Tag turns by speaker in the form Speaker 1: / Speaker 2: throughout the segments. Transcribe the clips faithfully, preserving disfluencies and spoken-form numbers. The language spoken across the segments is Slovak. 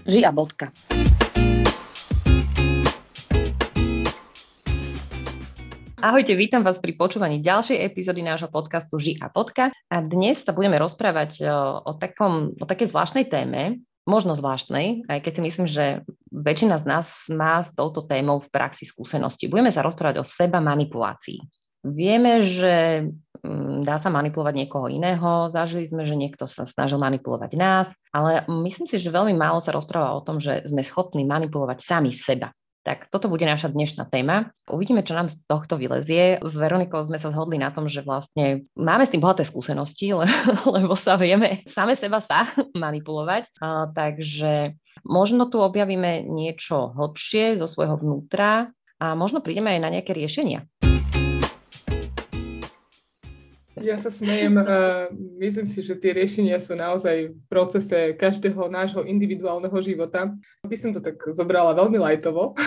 Speaker 1: Žia bodka. Ahojte, vítam vás pri počúvaní ďalšej epizódy nášho podcastu Žia bodka. A dnes sa budeme rozprávať o, o, takom, o takej zvláštnej téme, možno zvláštnej, aj keď si myslím, že väčšina z nás má s touto témou v praxi skúsenosti. Budeme sa rozprávať o seba manipulácii. Vieme, že dá sa manipulovať niekoho iného, zažili sme, že niekto sa snažil manipulovať nás, ale myslím si, že veľmi málo sa rozpráva o tom, že sme schopní manipulovať sami seba. Tak toto bude naša dnešná téma. Uvidíme, čo nám z tohto vylezie. S Veronikou sme sa zhodli na tom, že vlastne máme s tým bohaté skúsenosti, lebo sa vieme same seba sa manipulovať. A, takže možno tu objavíme niečo hlbšie zo svojho vnútra a možno prídeme aj na nejaké riešenia.
Speaker 2: Ja sa smejem, uh, myslím si, že tie riešenia sú naozaj v procese každého nášho individuálneho života. By som to tak zobrala veľmi lightovo,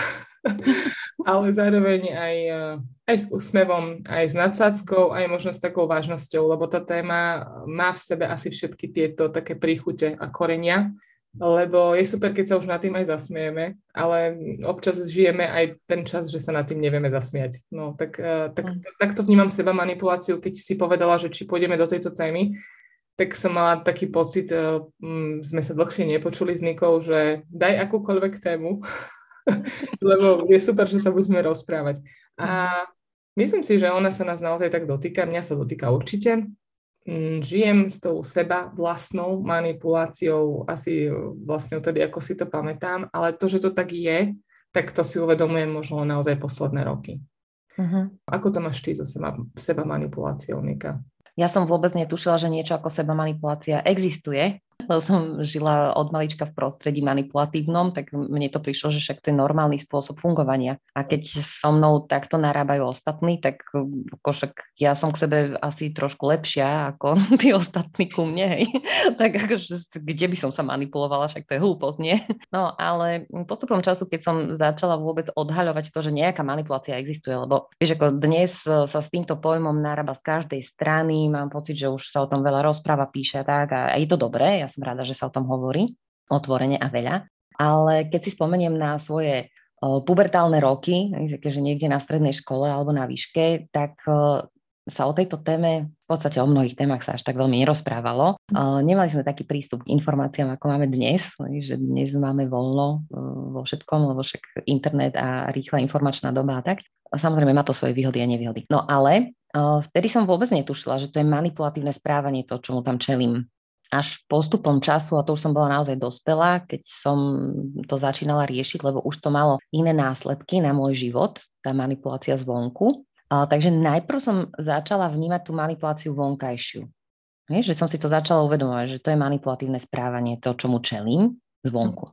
Speaker 2: ale zároveň aj, uh, aj s úsmevom, aj s nadsázkou, aj možno s takou vážnosťou, lebo tá téma má v sebe asi všetky tieto také príchute a korenia, lebo je super, keď sa už nad tým aj zasmiejeme, ale občas žijeme aj ten čas, že sa nad tým nevieme zasmiať. No, tak, tak, tak to vnímam seba manipuláciu, keď si povedala, že či pôjdeme do tejto témy, tak som mala taký pocit, um, sme sa dlhšie nepočuli s Nikou, že daj akúkoľvek tému, lebo je super, že sa budeme rozprávať. A myslím si, že ona sa nás naozaj tak dotýka, mňa sa dotýka určite. Žijem s tou seba vlastnou manipuláciou asi vlastne vtedy, ako si to pamätám, ale to, že to tak je, tak to si uvedomujem možno naozaj posledné roky. Uh-huh. Ako to máš ty so seba, seba manipuláciou, Nika?
Speaker 1: Ja som vôbec netušila, že niečo ako seba manipulácia existuje, lebo som žila od malička v prostredí manipulatívnom, tak mne to prišlo, že však to je normálny spôsob fungovania. A keď so mnou takto narábajú ostatní, tak však ja som k sebe asi trošku lepšia ako tí ostatní ku mne. Hej. Tak akože, kde by som sa manipulovala, však to je hlúposť, nie? No ale postupom času, keď som začala vôbec odhaľovať to, že nejaká manipulácia existuje, lebo vieš, ako dnes sa s týmto pojmom narába z každej strany, mám pocit, že už sa o tom veľa rozpráva, píše tak a je to dobré, ja som rada, že sa o tom hovorí otvorene a veľa, ale keď si spomeniem na svoje uh, pubertálne roky, že niekde na strednej škole alebo na výške, tak uh, sa o tejto téme, v podstate o mnohých témach sa až tak veľmi nerozprávalo. Uh, nemali sme taký prístup k informáciám, ako máme dnes, že dnes máme voľno uh, vo všetkom, lebo však internet a rýchla informačná doba a tak. Samozrejme má to svoje výhody a nevýhody. No ale uh, vtedy som vôbec netušila, že to je manipulatívne správanie, to, čomu tam čelím. Až postupom času, a to už som bola naozaj dospelá, keď som to začínala riešiť, lebo už to malo iné následky na môj život, tá manipulácia zvonku. Uh, takže najprv som začala vnímať tú manipuláciu vonkajšiu. Vieš, že som si to začala uvedomovať, že to je manipulatívne správanie, to, čomu čelím zvonku.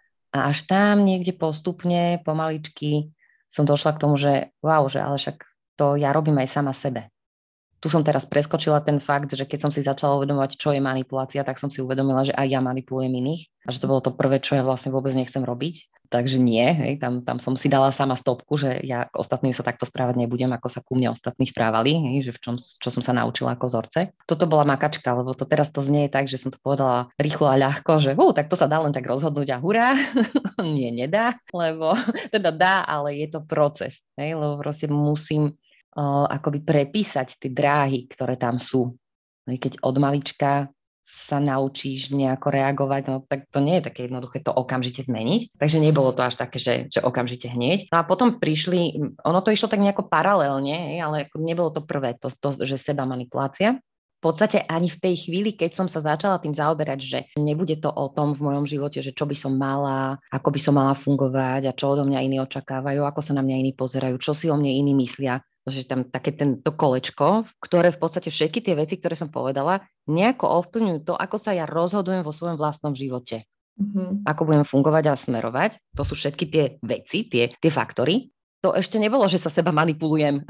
Speaker 1: A až tam niekde postupne, pomaličky, som došla k tomu, že wow, že ale však to ja robím aj sama sebe. Tu som teraz preskočila ten fakt, že keď som si začala uvedomovať, čo je manipulácia, tak som si uvedomila, že aj ja manipulujem iných a že to bolo to prvé, čo ja vlastne vôbec nechcem robiť. Takže nie, hej, tam, tam som si dala sama stopku, že ja k ostatným sa takto správať nebudem, ako sa ku mne ostatní správali, hej, že v čom, čo som sa naučila ako vzorce. Toto bola makačka, lebo to teraz to znie tak, že som to povedala rýchlo a ľahko, že uh, tak to sa dá len tak rozhodnúť a hurá. Nie, nedá, lebo teda dá, ale je to proces, hej, lebo proste musím uh, akoby prepísať tie dráhy, ktoré tam sú. Hej, keď od malička sa naučíš nejako reagovať, no tak to nie je také jednoduché to okamžite zmeniť. Takže nebolo to až také, že, že okamžite hneď. No a potom prišli, ono to išlo tak nejako paralelne, ale nebolo to prvé, to, to, že seba manipulácia. V podstate ani v tej chvíli, keď som sa začala tým zaoberať, že nebude to o tom v mojom živote, že čo by som mala, ako by som mala fungovať a čo odo mňa iní očakávajú, ako sa na mňa iní pozerajú, čo si o mne iní myslia, že tam také tento kolečko, ktoré v podstate všetky tie veci, ktoré som povedala, nejako ovplyvňujú to, ako sa ja rozhodujem vo svojom vlastnom živote. Mm-hmm. Ako budem fungovať a smerovať. To sú všetky tie veci, tie, tie faktory. To ešte nebolo, že sa seba manipulujem.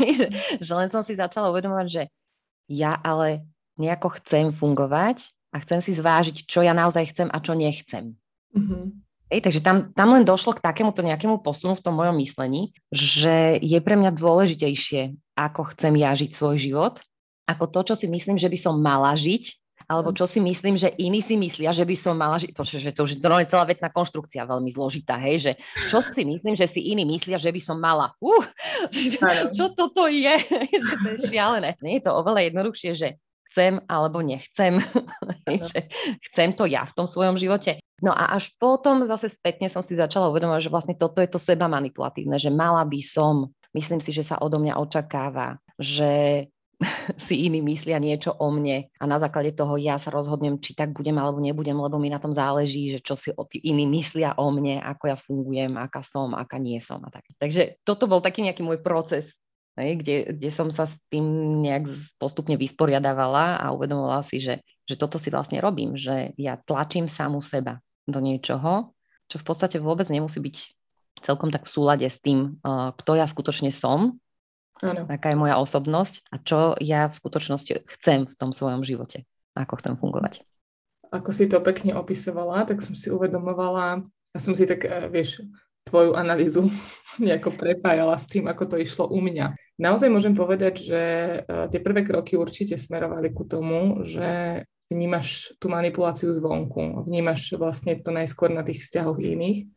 Speaker 1: Že len som si začala uvedomovať, že ja ale nejako chcem fungovať a chcem si zvážiť, čo ja naozaj chcem a čo nechcem. Mm-hmm. Ej, takže tam, tam len došlo k takémuto nejakému posunu v tom mojom myslení, že je pre mňa dôležitejšie, ako chcem ja žiť svoj život, ako to, čo si myslím, že by som mala žiť Alebo čo si myslím, že iní si myslia, že by som mala žiť. Počuť, že to už je celá vetná konštrukcia veľmi zložitá, hej, že čo si myslím, že si iní myslia, že by som mala. Uh, čo toto je? Že to je šialené. Nie je to oveľa jednoduchšie, že chcem alebo nechcem. Že chcem to ja v tom svojom živote. No a až potom zase spätne som si začala uvedomovať, že vlastne toto je to seba manipulatívne, že mala by som, myslím si, že sa odo mňa očakáva, že si iní myslia niečo o mne a na základe toho ja sa rozhodnem, či tak budem alebo nebudem, lebo mi na tom záleží, že čo si o tí iní myslia o mne, ako ja fungujem, aká som, aká nie som a tak. Takže toto bol taký nejaký môj proces, hej, kde, kde som sa s tým nejak postupne vysporiadavala a uvedomovala si, že, že toto si vlastne robím, že ja tlačím samu seba do niečoho, čo v podstate vôbec nemusí byť celkom tak v súlade s tým, uh, kto ja skutočne som, ano. Aká je moja osobnosť a čo ja v skutočnosti chcem v tom svojom živote, ako chcem fungovať.
Speaker 2: Ako si to pekne opisovala, tak som si uvedomovala, ja som si tak, vieš, tvoju analýzu nejako prepájala s tým, ako to išlo u mňa. Naozaj môžem povedať, že tie prvé kroky určite smerovali ku tomu, že vnímaš tú manipuláciu zvonku, vnímaš vlastne to najskôr na tých vzťahoch iných,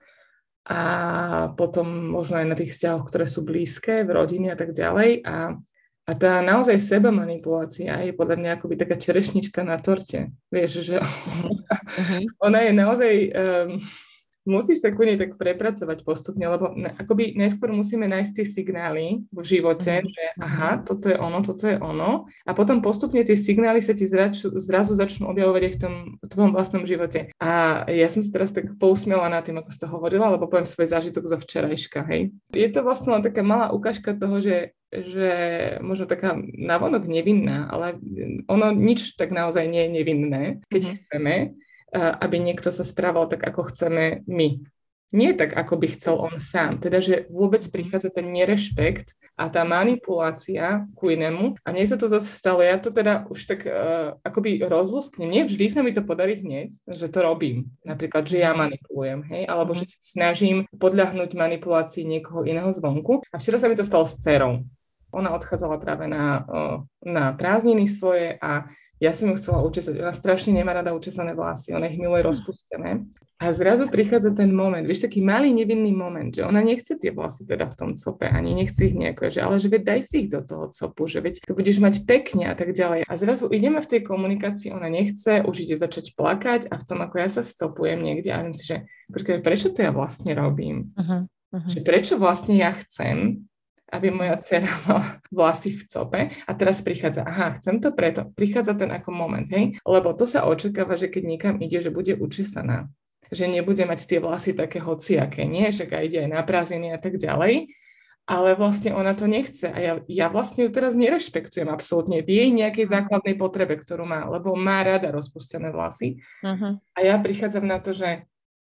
Speaker 2: a potom možno aj na tých vzťahoch, ktoré sú blízke, v rodine a tak ďalej. A, a tá naozaj seba manipulácia je podľa mňa akoby taká čerešnička na torte. Vieš, že uh-huh. ona je naozaj... Um, musíš sa ku nej tak prepracovať postupne, lebo akoby najskôr musíme nájsť tie signály v živote, mm-hmm. že aha, toto je ono, toto je ono a potom postupne tie signály sa ti zrazu, zrazu začnú objavovať aj v tom tvojom vlastnom živote. A ja som si teraz tak pousmiela nad tým, ako si to hovorila, lebo poviem svoj zážitok zo včerajška, hej. Je to vlastne len taká malá ukážka toho, že že možno taká navonok nevinná, ale ono nič tak naozaj nie je nevinné, keď mm-hmm. chceme, aby niekto sa správal tak, ako chceme my. Nie tak, ako by chcel on sám. Teda, že vôbec prichádza ten nerešpekt a tá manipulácia ku inému. A mne sa to zase stalo, ja to teda už tak uh, akoby rozlusknem. Nie vždy sa mi to podarí hneď, že to robím. Napríklad, že ja manipulujem, hej? Alebo že sa snažím podľahnúť manipulácii niekoho iného zvonku. A včera sa mi to stalo s dcerou. Ona odchádzala práve na, uh, na prázdniny svoje a ja som ju chcela učesať. Ona strašne nemá rada učesané vlasy, ona ich miluje rozpustené. A zrazu prichádza ten moment, vieš, taký malý nevinný moment, že ona nechce tie vlasy teda v tom cope, ani nechce ich nejako, že, ale že veď daj si ich do toho copu, že veď to budeš mať pekne a tak ďalej. A zrazu ideme v tej komunikácii, ona nechce, už ide začať plakať a v tom, ako ja sa stopujem niekde a viem si, že počkaj, prečo to ja vlastne robím? Uh-huh, uh-huh. Že prečo vlastne ja chcem, aby moja dcera mala vlasy v cope a teraz prichádza, aha, chcem to preto, prichádza ten ako moment, hej, lebo to sa očakáva, že keď niekam ide, že bude učesaná, že nebude mať tie vlasy také hociaké, nie, že aj ide aj na prázdniny a tak ďalej, ale vlastne ona to nechce a ja, ja vlastne ju teraz nerešpektujem absolútne v jej nejakej základnej potrebe, ktorú má, lebo má rada rozpustené vlasy uh-huh. a ja prichádzam na to, že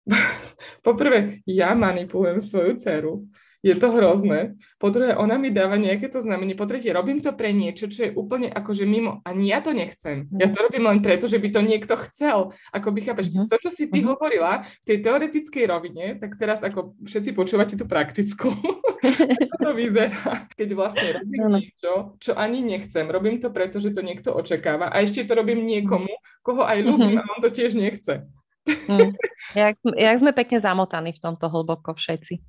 Speaker 2: poprvé ja manipulujem svoju dceru. Je to hrozné. Po druhé, ona mi dáva nejaké to znamenie. Po tretie, robím to pre niečo, čo je úplne akože mimo. Ani ja to nechcem. Ja to robím len preto, že by to niekto chcel. Ako by chápeš, uh-huh. to, čo si ty uh-huh. hovorila v tej teoretickej rovine, tak teraz ako všetci počúvate tú praktickú. Ako to vyzerá, keď vlastne robím uh-huh. niečo, čo ani nechcem. Robím to preto, že to niekto očakáva. A ešte to robím niekomu, koho aj ľúbim uh-huh. a on to tiež nechce.
Speaker 1: Uh-huh. Jak, jak sme pekne zamotaní v tomto hlboko všetci.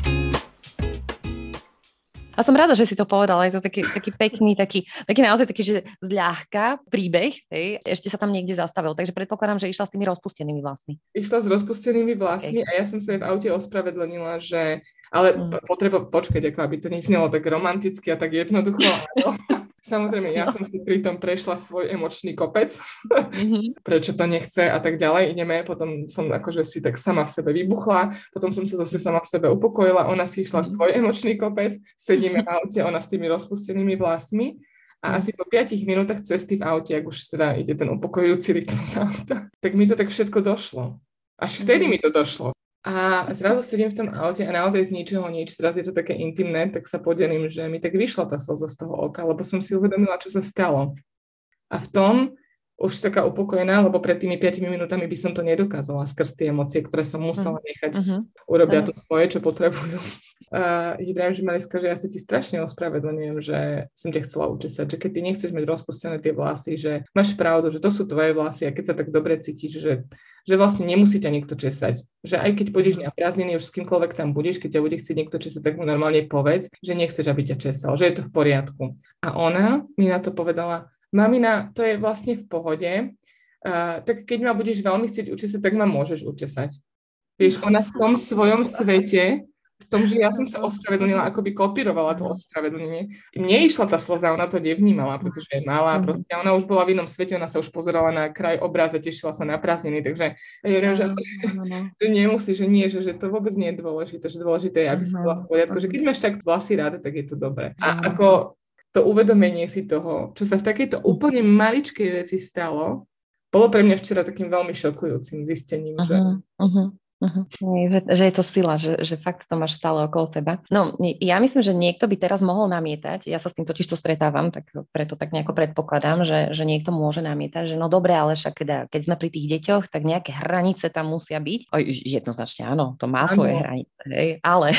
Speaker 1: A som rada, že si to povedala, je to taký, taký pekný, taký, taký naozaj taký, že zľahka príbeh, hej, ešte sa tam niekde zastavil, takže predpokladám, že išla s tými rozpustenými vlasmi.
Speaker 2: Išla s rozpustenými vlasmi okay. a ja som sa jej v aute ospravedlnila, že, ale mm. potreba počkať, ako aby to neznelo tak romanticky a tak jednoducho, áno. Samozrejme, ja no. som si pri tom prešla svoj emočný kopec, mm-hmm. prečo to nechce a tak ďalej. Ideme, potom som akože si tak sama v sebe vybuchla, potom som sa zase sama v sebe upokojila, ona si išla mm-hmm. svoj emočný kopec, sedíme v aute, ona s tými rozpustenými vlasmi a mm-hmm. asi po piatich minútach cesty v aute, ak už teda ide ten upokojujúci rytmus auta, tak mi to tak všetko došlo. Až vtedy mm-hmm. mi to došlo. A zrazu sedím v tom aute a naozaj z ničoho nič, teraz je to také intimné, tak sa podelím, že mi tak vyšla tá slza z toho oka, lebo som si uvedomila, čo sa stalo. A v tom už taká upokojená, lebo pred tými piatimi minútami by som to nedokázala skrz tie emócie, ktoré som musela nechať uh-huh. urobia to svoje, čo potrebujú. A uh, vravím, že Mariska, že ja sa ti strašne ospravedlňujem, že som ťa chcela učesať, že keď ty nechceš mať rozpustené tie vlasy, že máš pravdu, že to sú tvoje vlasy a keď sa tak dobre cítiš, že, že vlastne nemusí ťa niekto česať. Že aj keď pôjdeš na prázdniny už s kýmkoľvek tam budeš, keď ťa bude chcieť niekto česať, tak mu normálne povedz, že nechceš, aby ťa česal, že je to v poriadku. A ona mi na to povedala: mamina, to je vlastne v pohode, uh, tak keď ma budeš veľmi chcieť učesať, tak ma môžeš učesať. Vieš, ona v tom svojom svete, v tom, že ja som sa ospravedlnila, ako by kopírovala to ospravedlnenie. Mne išla tá slza, ona to nevnímala, pretože je malá, proste ona už bola v inom svete, ona sa už pozerala na kraj obraza, tešila sa na prázdniny, takže ja viem, že, že nemusí, že nie, že, že to vôbec nie je dôležité, že dôležité je, aby sa bola v poriadku, že keď máš tak vlasy ráda, tak je to dobré. A ako to uvedomenie si toho, čo sa v takejto úplne maličkej veci stalo, bolo pre mňa včera takým veľmi šokujúcim zistením, uh-huh, že...
Speaker 1: Uh-huh. Uh-huh. Že, že je to sila, že, že fakt to máš stále okolo seba. No, ja myslím, že niekto by teraz mohol namietať, ja sa s tým totiž to stretávam, tak preto tak nejako predpokladám, že, že niekto môže namietať, že no dobre, ale však keď, keď sme pri tých deťoch, tak nejaké hranice tam musia byť. Oj, jednoznačne áno, to má ano. Svoje hranice, hej, ale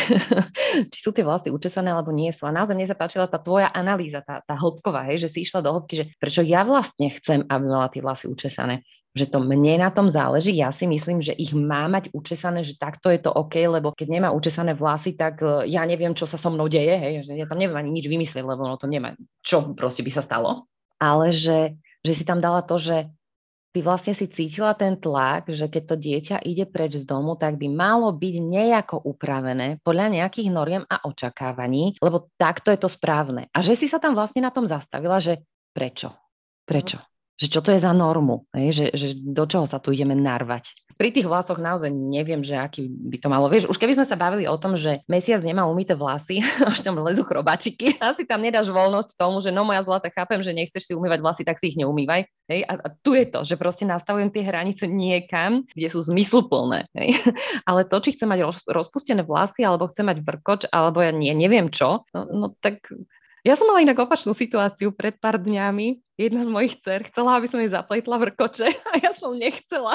Speaker 1: či sú tie vlasy učesané, alebo nie sú. A naozaj mne sa páčila tá tvoja analýza, tá, tá hĺbková, hej, že si išla do hĺbky, že prečo ja vlastne chcem, aby mala tie vlasy učesané. Že to mne na tom záleží, ja si myslím, že ich má mať učesané, že takto je to OK, lebo keď nemá učesané vlasy, tak ja neviem, čo sa so mnou deje, hej, že ja tam neviem ani nič vymyslieť, lebo no to nemá, čo proste by sa stalo. Ale že, že si tam dala to, že ty vlastne si cítila ten tlak, že keď to dieťa ide preč z domu, tak by malo byť nejako upravené podľa nejakých noriem a očakávaní, lebo takto je to správne. A že si sa tam vlastne na tom zastavila, že prečo? Prečo? Že čo to je za normu, že, že do čoho sa tu ideme narvať. Pri tých vlasoch naozaj neviem, že aký by to malo. Vieš, už keby sme sa bavili o tom, že mesiac nemá umyté vlasy, až tam lezú chrobáčiky, asi tam nedáš voľnosť tomu, že no moja zlata, chápem, že nechceš si umývať vlasy, tak si ich neumývaj. Hej? A, a tu je to, že proste nastavujem tie hranice niekam, kde sú zmysluplné. Hej? Ale to, či chcem mať roz, rozpustené vlasy, alebo chcem mať vrkoč, alebo ja nie, neviem čo, no, no tak... Ja som mala inak opačnú situáciu pred pár dňami. Jedna z mojich dcer chcela, aby som jej zapletla vrkoče a ja som nechcela.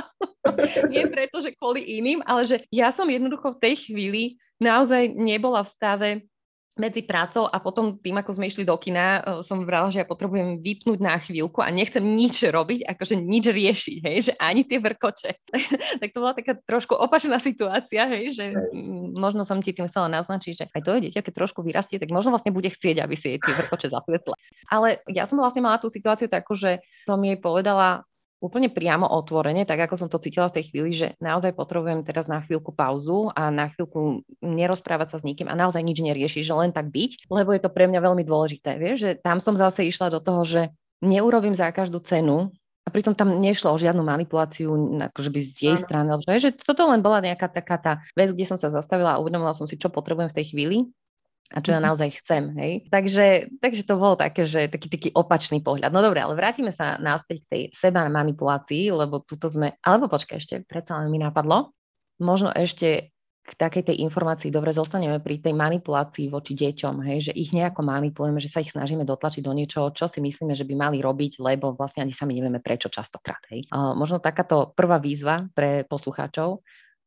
Speaker 1: Nie preto, že kvôli iným, ale že ja som jednoducho v tej chvíli naozaj nebola v stave medzi prácou a potom tým, ako sme išli do kina, som vrala, že ja potrebujem vypnúť na chvíľku a nechcem nič robiť, akože nič riešiť, hej, že ani tie vrkoče. Tak to bola taká trošku opačná situácia, hej, že možno som ti tým chcela naznačiť, že aj to je dieťa, keď trošku vyrastie, tak možno vlastne bude chcieť, aby si jej tie vrkoče zapletla. Ale ja som vlastne mala tú situáciu takú, že som jej povedala úplne priamo otvorene, tak ako som to cítila v tej chvíli, že naozaj potrebujem teraz na chvíľku pauzu a na chvíľku nerozprávať sa s nikým a naozaj nič neriešiť, že len tak byť, lebo je to pre mňa veľmi dôležité. Vieš, že tam som zase išla do toho, že neurobím za každú cenu a pritom tam nešlo o žiadnu manipuláciu, akože by z jej strany, že toto len bola nejaká taká tá vec, kde som sa zastavila a uvedomila som si, čo potrebujem v tej chvíli. A čo ja naozaj chcem, hej. Takže, takže to bolo také, že taký, taký opačný pohľad. No dobre, ale vrátime sa naspäť k tej seba manipulácii, lebo tuto sme, alebo počkaj, ešte predsa len mi napadlo, možno ešte k takej tej informácii, dobre, zostaneme pri tej manipulácii voči deťom, hej, že ich nejako manipulujeme, že sa ich snažíme dotlačiť do niečoho, čo si myslíme, že by mali robiť, lebo vlastne ani sami nevieme prečo častokrát, hej. Uh, možno takáto prvá výzva pre poslucháčov,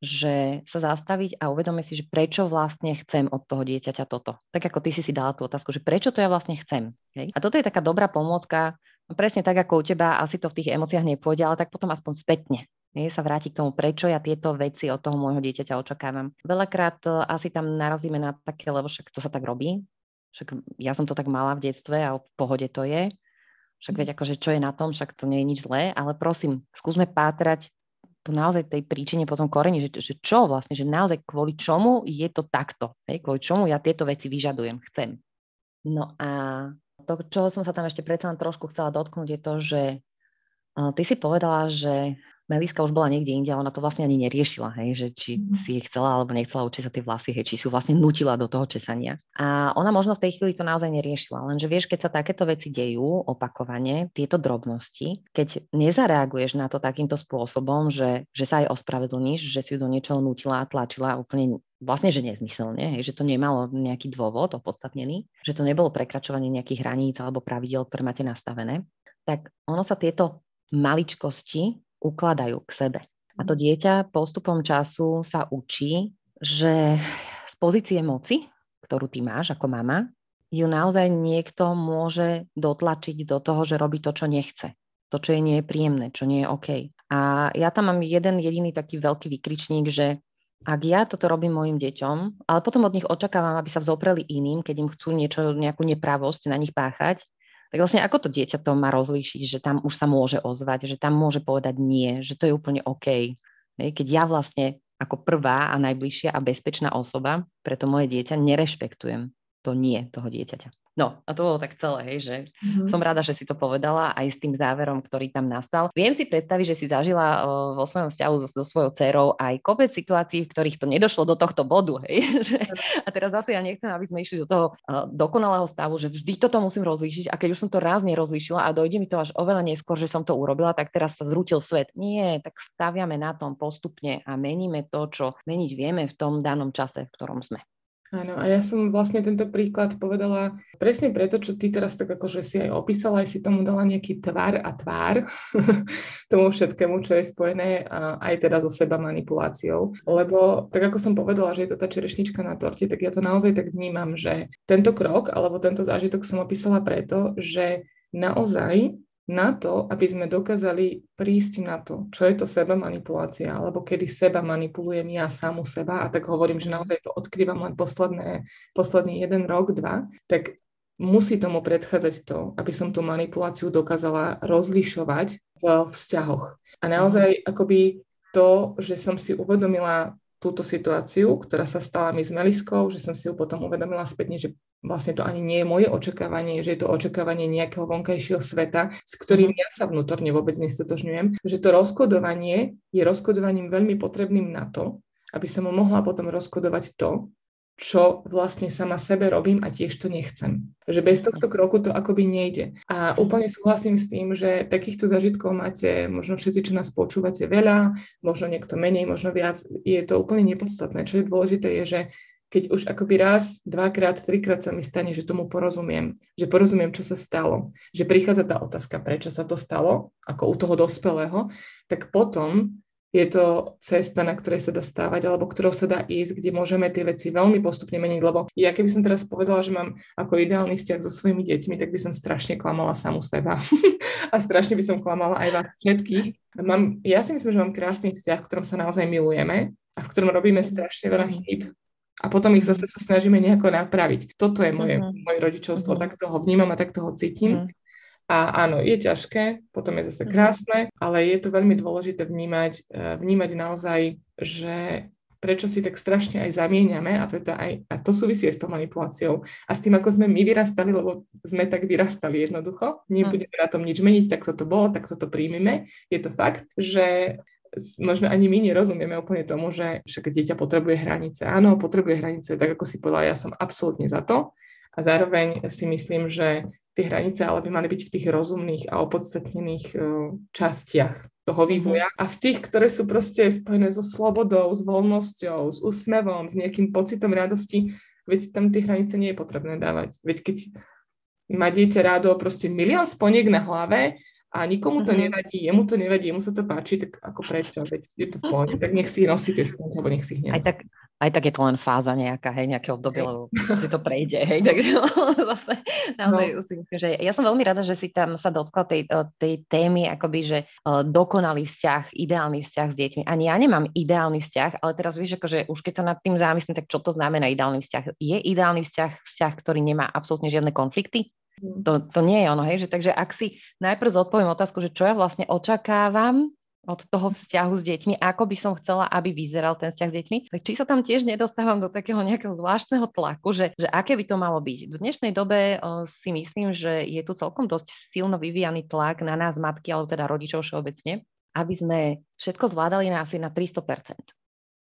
Speaker 1: že sa zastaviť a uvedomiť si, že prečo vlastne chcem od toho dieťaťa toto. Tak ako ty si si dala tú otázku, že prečo to ja vlastne chcem. Hej? A toto je taká dobrá pomôcka, presne tak ako u teba, asi to v tých emóciách nepôjde, ale tak potom aspoň spätne. Hej? Sa vráti k tomu, prečo ja tieto veci od toho môjho dieťaťa očakávam. Veľakrát asi tam narazíme na také, lebo však to sa tak robí. Však ja som to tak mala v detstve a v pohode to je. Však veď akože čo je na tom, však to nie je nič zlé, ale prosím, skúsme pátrať po naozaj tej príčine, po tom koreni, že, že čo vlastne, že naozaj kvôli čomu je to takto, hej? Kvôli čomu ja tieto veci vyžadujem, chcem. No a to, čoho som sa tam ešte predsa len trošku chcela dotknúť, je to, že uh, ty si povedala, že Meliska už bola niekde inde a ona to vlastne ani neriešila, hej, že či mm. si jej chcela alebo nechcela učesať tie vlasy, hej, či si ju vlastne nutila do toho česania. A ona možno v tej chvíli to naozaj neriešila, lenže vieš, keď sa takéto veci dejú opakovane, tieto drobnosti, keď nezareaguješ na to takýmto spôsobom, že, že sa aj ospravedlníš, že si ju do niečoho nutila a tlačila úplne vlastne, že nezmyselne, hej, že to nemalo nejaký dôvod opodstatnený, že to nebolo prekračovanie nejakých hraníc alebo pravidiel, ktoré máte nastavené, tak ono sa tieto maličkosti ukladajú k sebe. A to dieťa postupom času sa učí, že z pozície moci, ktorú ty máš ako mama, ju naozaj niekto môže dotlačiť do toho, že robí to, čo nechce. To, čo je nie je príjemné, čo nie je OK. A ja tam mám jeden jediný taký veľký vykričník, že ak ja toto robím mojim deťom, ale potom od nich očakávam, aby sa vzopreli iným, keď im chcú niečo, nejakú nepravosť na nich páchať, tak vlastne ako to dieťa to má rozlíšiť, že tam už sa môže ozvať, že tam môže povedať nie, že to je úplne OK. Keď ja vlastne ako prvá a najbližšia a bezpečná osoba pre to moje dieťa nerešpektujem to nie toho dieťaťa. No a to bolo tak celé, hej, že mm-hmm. som rada, že si to povedala aj s tým záverom, ktorý tam nastal. Viem si predstaviť, že si zažila o, vo svojom vzťahu so, so svojou dcerou aj kopec situácií, v ktorých to nedošlo do tohto bodu. Hej, že, a teraz zase ja nechcem, aby sme išli do toho uh, dokonalého stavu, že vždy toto musím rozlíšiť a keď už som to raz nerozlíšila a dojde mi to až oveľa neskôr, že som to urobila, tak teraz sa zrútil svet. Nie, tak staviame na tom postupne a meníme to, čo meniť vieme v tom danom čase, v ktorom sme.
Speaker 2: Áno, a ja som vlastne tento príklad povedala presne preto, čo ty teraz tak akože si aj opísala, aj si tomu dala nejaký tvar a tvár tomu všetkému, čo je spojené aj teda so seba manipuláciou. Lebo tak ako som povedala, že je to tá čerešnička na torte, tak ja to naozaj tak vnímam, že tento krok alebo tento zážitok som opísala preto, že naozaj na to, aby sme dokázali prísť na to, čo je to seba manipulácia, alebo kedy seba manipulujem ja samu seba, a tak hovorím, že naozaj to odkrývam len posledné, posledný jeden rok, dva, tak musí tomu predchádzať to, aby som tú manipuláciu dokázala rozlišovať v vzťahoch. A naozaj akoby to, že som si uvedomila túto situáciu, ktorá sa stala mi s Meliskou, že som si ju potom uvedomila spätne, že vlastne to ani nie je moje očakávanie, že je to očakávanie nejakého vonkajšieho sveta, s ktorým ja sa vnútorne vôbec nestotožňujem, že to rozkodovanie je rozkodovaním veľmi potrebným na to, aby som mohla potom rozkodovať to, čo vlastne sama sebe robím a tiež to nechcem. Že bez tohto kroku to akoby nejde. A úplne súhlasím s tým, že takýchto zážitkov máte možno všetci, čo nás počúvate, veľa, možno niekto menej, možno viac. Je to úplne nepodstatné. Čo je dôležité je, že keď už akoby raz, dvakrát, trikrát sa mi stane, že tomu porozumiem, že porozumiem, čo sa stalo, že prichádza tá otázka, prečo sa to stalo, ako u toho dospelého, tak potom je to cesta, na ktorej sa dá stávať, alebo ktorou sa dá ísť, kde môžeme tie veci veľmi postupne meniť, lebo ja keby som teraz povedala, že mám ako ideálny vzťah so svojimi deťmi, tak by som strašne klamala samu seba a strašne by som klamala aj vás všetkých. Mám, ja si myslím, že mám krásny vzťah, v ktorom sa naozaj milujeme a v ktorom robíme strašne veľa chýb. A potom ich zase sa snažíme nejako napraviť. Toto je moje, uh-huh. moje rodičovstvo, uh-huh. tak toho vnímam a tak toho cítim. Uh-huh. A áno, je ťažké, potom je zase krásne, ale je to veľmi dôležité vnímať, vnímať naozaj, že prečo si tak strašne aj zamieňame, a to, je to, aj, a to súvisí aj s tou manipuláciou a s tým, ako sme my vyrastali, lebo sme tak vyrastali jednoducho, nebudeme na tom nič meniť, tak toto bolo, tak toto príjmeme. Je to fakt, že možno ani my nerozumieme úplne tomu, že však dieťa potrebuje hranice. Áno, potrebuje hranice, tak ako si povedala, ja som absolútne za to a zároveň si myslím, že tie hranice ale by mali byť v tých rozumných a opodstatnených uh, častiach toho vývoja a v tých, ktoré sú proste spojené so slobodou, s voľnosťou, s úsmevom, s nejakým pocitom radosti, veď tam tie hranice nie je potrebné dávať. Veď keď má dieťa rádo proste milión sponiek na hlave a nikomu to uh-huh. nevadí, jemu to nevadí, jemu sa to páči, tak ako prečo, veď je to v pohode, tak nech si ich nosí tie šponky, alebo nech si ich nenosí.
Speaker 1: Aj tak, aj tak je to len fáza nejaká, hej, nejaké obdobie, lebo si to prejde, hej, takže zase naozaj no. si myslím, že ja som veľmi rada, že si tam sa dotkla tej, tej témy, akoby, že dokonalý vzťah, ideálny vzťah s deťmi. Ani ja nemám ideálny vzťah, ale teraz vieš, akože už keď sa nad tým zamyslím, tak čo to znamená ideálny vzťah? Je ideálny vzťah vzťah, ktorý nemá absolútne žiadne konflikty? To, to nie je ono, hej, že takže ak si najprv zodpoviem otázku, že čo ja vlastne očakávam od toho vzťahu s deťmi, ako by som chcela, aby vyzeral ten vzťah s deťmi, tak či sa tam tiež nedostávam do takého nejakého zvláštneho tlaku, že, že aké by to malo byť. V dnešnej dobe o, si myslím, že je tu celkom dosť silno vyvíjaný tlak na nás matky, alebo teda rodičov všeobecne, aby sme všetko zvládali na asi na tristo percent.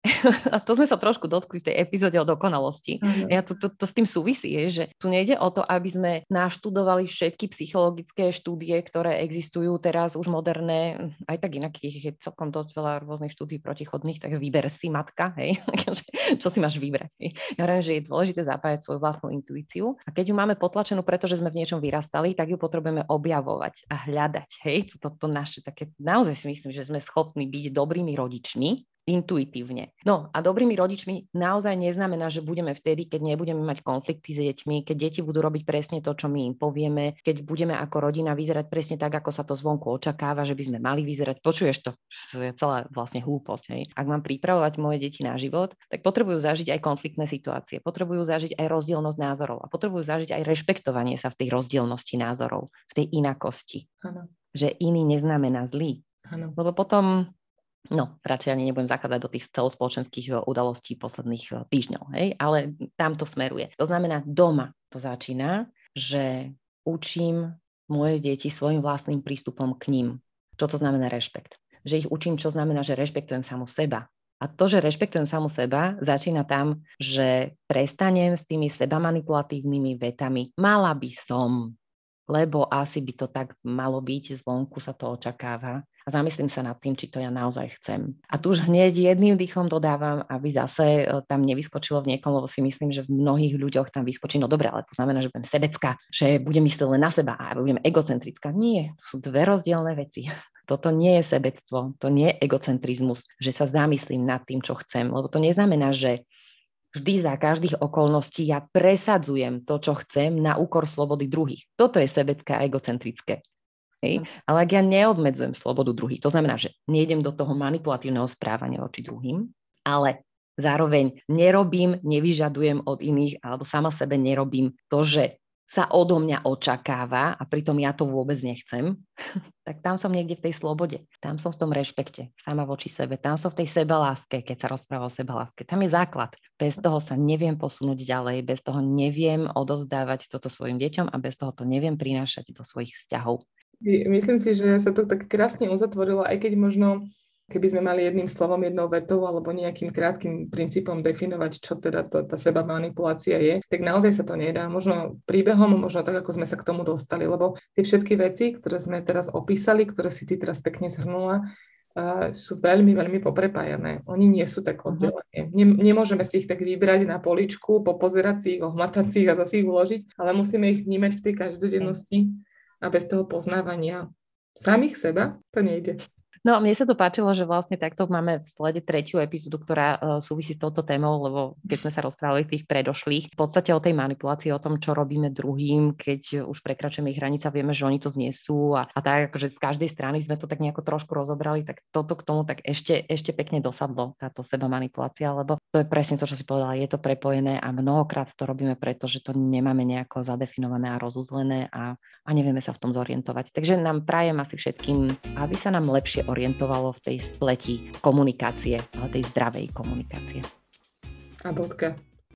Speaker 1: a to sme sa trošku dotkli v tej epizóde o dokonalosti. Uh-huh. Ja to, to, to s tým súvisí, je, že tu nejde o to, aby sme naštudovali všetky psychologické štúdie, ktoré existujú teraz už moderné, aj tak inak ich je celkom dosť veľa rôznych štúdií protichodných, tak vyber si, matka, hej, čo si máš vybrať. Hej. Ja hovorím, že je dôležité zapájať svoju vlastnú intuíciu a keď ju máme potlačenú, pretože sme v niečom vyrastali, tak ju potrebujeme objavovať a hľadať. Hej, toto to, to naše také, naozaj si myslím, že sme schopní byť dobrými rodičmi, intuitívne. No a dobrými rodičmi naozaj neznamená, že budeme vtedy, keď nebudeme mať konflikty s deťmi, keď deti budú robiť presne to, čo my im povieme, keď budeme ako rodina vyzerať presne tak, ako sa to zvonku očakáva, že by sme mali vyzerať. Počuješ to? To je celá vlastne hlúposť. Hej. Ak mám pripravovať moje deti na život, tak potrebujú zažiť aj konfliktné situácie, potrebujú zažiť aj rozdielnosť názorov a potrebujú zažiť aj rešpektovanie sa v tej rozdielnosti názorov, v tej inakosti. Ano. Že iný neznamená zlý. Ano. Lebo potom No, radšej ani nebudem zakladať do tých celospoločenských udalostí posledných týždňov, hej, ale tam to smeruje. To znamená, doma to začína, že učím moje deti svojim vlastným prístupom k ním. Čo to znamená rešpekt? Že ich učím, čo znamená, že rešpektujem samu seba. A to, že rešpektujem samu seba, začína tam, že prestanem s tými sebamanipulatívnymi vetami. Mala by som, lebo asi by to tak malo byť, zvonku sa to očakáva. A zamyslím sa nad tým, či to ja naozaj chcem. A tu už hneď jedným dýchom dodávam, aby zase tam nevyskočilo v niekom, lebo si myslím, že v mnohých ľuďoch tam vyskočí, no dobre, ale to znamená, že budem sebecká, že budem myslieť len na seba a budem egocentrická. Nie, to sú dve rozdielne veci. Toto nie je sebectvo, to nie je egocentrizmus, že sa zamyslím nad tým, čo chcem, lebo to neznamená, že vždy za každých okolností ja presadzujem to, čo chcem na úkor slobody druhých. Toto je sebecké a egocentrické. Hej. Ale ak ja neobmedzujem slobodu druhých, to znamená, že nejdem do toho manipulatívneho správania voči druhým, ale zároveň nerobím, nevyžadujem od iných, alebo sama sebe nerobím to, že sa odo mňa očakáva a pritom ja to vôbec nechcem, tak tam som niekde v tej slobode, tam som v tom rešpekte, sama voči sebe, tam som v tej sebaláske, keď sa rozpráva o sebaláske. Tam je základ. Bez toho sa neviem posunúť ďalej, bez toho neviem odovzdávať toto svojim deťom a bez toho to neviem prinášať do svojich vzťahov.
Speaker 2: Myslím si, že sa to tak krásne uzatvorilo, aj keď možno, keby sme mali jedným slovom, jednou vetou alebo nejakým krátkym princípom definovať, čo teda to, tá seba manipulácia je, tak naozaj sa to nedá. Možno príbehom, možno tak, ako sme sa k tomu dostali, lebo tie všetky veci, ktoré sme teraz opísali, ktoré si ty teraz pekne zhrnula, uh, sú veľmi, veľmi poprepájané. Oni nie sú tak oddelené. Nem- nemôžeme si ich tak vybrať na poličku, popozerať si ich, ohmatať si ich a zase ich uložiť, ale musíme ich vnímať v tej každodennosti. A bez toho poznávania samých seba to nejde.
Speaker 1: No, mne sa to páčilo, že vlastne takto máme v slede tretiu epizódu, ktorá uh, súvisí s touto témou, lebo keď sme sa rozprávali tých predošlých, v podstate o tej manipulácii, o tom, čo robíme druhým, keď už prekračujeme ich hranica, vieme, že oni to zniesú a, a tak, akože z každej strany sme to tak nejako trošku rozobrali, tak toto k tomu tak ešte, ešte pekne dosadlo, táto seba manipulácia, lebo to je presne to, čo si povedala, je to prepojené a mnohokrát to robíme preto, že to nemáme nejako zadefinované a rozuzlené a, a nevieme sa v tom zorientovať. Takže nám prajem asi všetkým, aby sa nám lepšie orientovalo v tej spleti komunikácie, ale tej zdravej komunikácie.
Speaker 2: A bodka.